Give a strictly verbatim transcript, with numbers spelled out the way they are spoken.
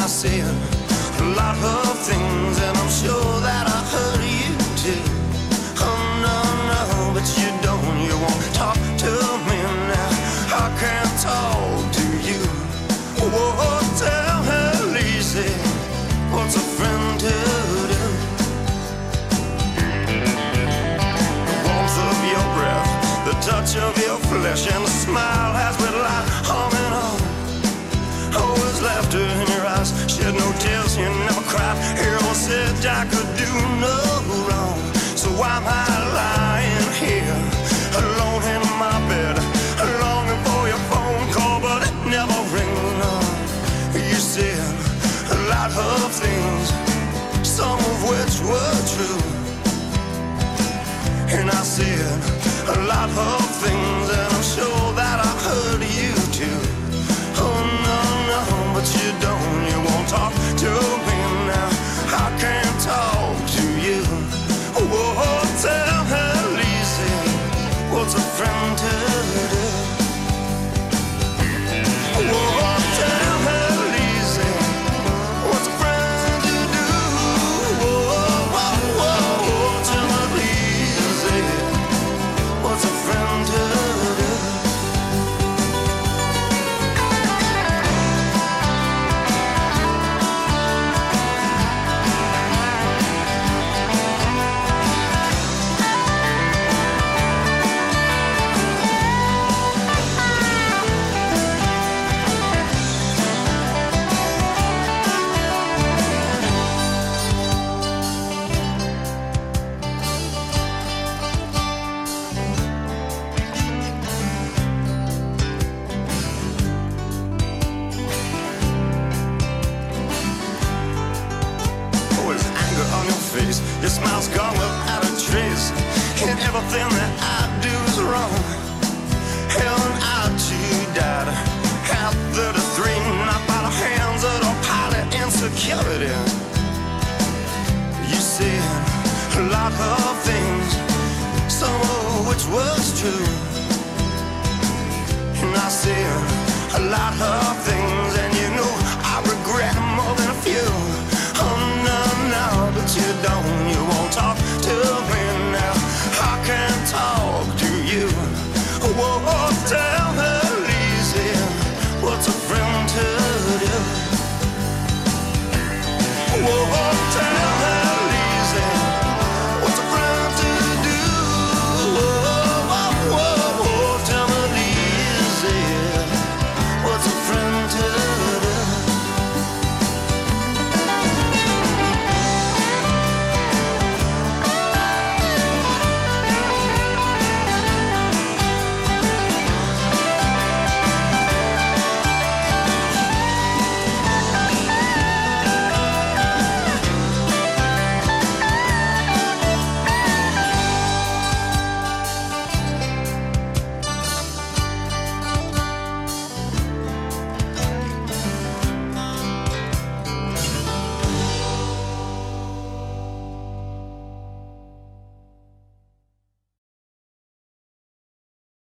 I said a lot of things, and I'm sure that I hurt you too. Oh no, no, but you don't, you won't talk to me now. I can't talk to you. Oh, tell her, Lizzie, what's a friend to do? The warmth of your breath, the touch of your flesh, and the smile has been like on and on. Always laughter in your eyes, shed no tears, you never cried. Hero said I could do no wrong. So why am I lying here, alone in my bed, longing for your phone call, but it never rings on. You said a lot of things, some of which were true. And I said a lot of things, and I'm sure that I hurt you too. Oh no, no, but you don't, you won't talk to me now. I can't talk to you. Oh, tell her, Lizzie, what's a friend to do? Oh, tell her, Lizzie, what's a friend to do? Oh, oh, oh, oh, tell her, Lizzie, what's a friend to do? Your smile's gone without a trace, and everything that I do is wrong. Helen, I too died at thirty-three, not by the hands of the pilot insecurity. You said a lot of things, some of which was true. And I said a lot of things.